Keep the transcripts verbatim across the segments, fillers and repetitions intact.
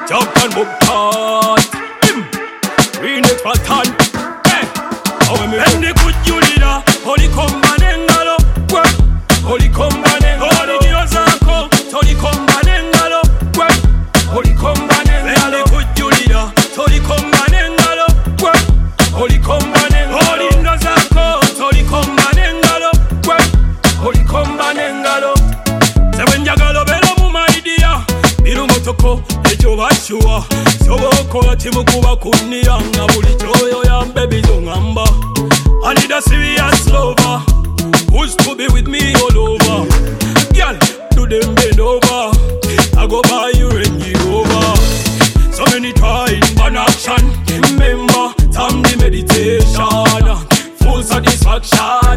Jump and book hard. Remix for ton. Hey, and the good you leader. Holy Kombanengalo. Holy Kombanengalo. Holy Diosako. Holy Kombanengalo. Holy Kombanengalo. And the good you leader. Holy Kombanengalo. Holy Kombanengalo. Holy Diosako. Holy Kombanengalo. Holy Kombanengalo. Seven Jagalo Belo Mumaidia. Biru Motoko. Ejo Bashua. Sobokola timukuba kuniyanga buli choyo ya baby zongamba. I need a serious lover who's to be with me all over. Girl, do them bend over. I go buy you Range Rover. So many trying one action. Remember, time the meditation. Full satisfaction.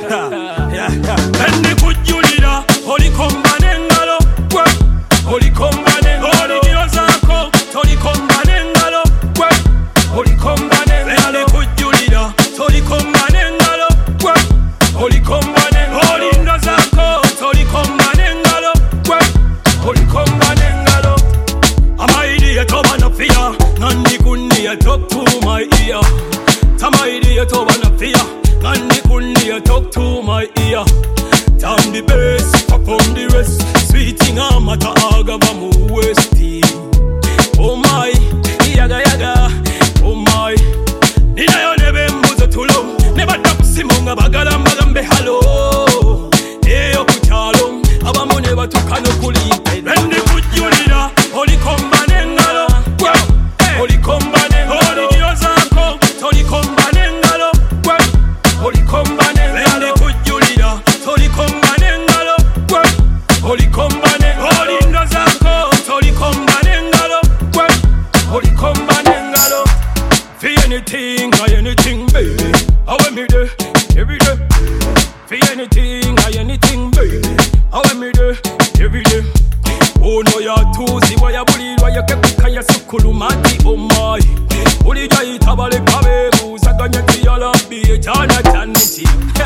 And the good you leader. Holy Kombanengalo. Holy Kombanengalo. Holy Diosako. Holy Kombanengalo. Holy Kombanengalo. And the good you leader. Holy Kombanengalo. Holy Kombanengalo. Holy Diosako. Holy Kombanengalo. Holy Kombanengalo. I'm my idiot over no fear. Nandi kunni talk to my ear. I'm my idiot over no fear. Nandi kunni talk to my ear. Time the best, perform the rest. Sweeting amata agava mu westi. Oh my, yaga yaga. Oh my, nina yo nebe mbuzo tulo. Neba tapusi munga bagala mbagambe halo. Eyo kuchalo, abamu neba tukano kuli. Rende kujulira, Holy Kombanengalo. Holy Kombanengalo. Holy Diosako, Holy Kombanengalo. Holy Kombanengalo. Rende kujulira, Holy Kombanengalo. Holy Kombanengalo. Holy Diosako, Holy Kombanengalo. Holy Kombanengalo. For anything, or anything, baby. I want me there, every day. For anything, or anything, baby. I want me there, every day. Oh no, you're too see why you believe why you keep kaya sukulu mati oh my. Uli jai tabale kabe musa ganya tiyala biye jana janiti.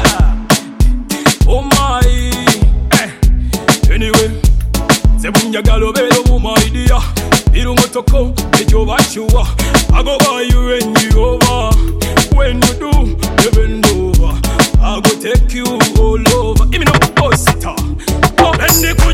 Oh my. Eh. Anyway, sebunya galo belo mu my dear. Biru motoko ejo bashua. I go buy you Range Rover. When you do, you bend over. I go take you all over. Give me no poster. Oh, and the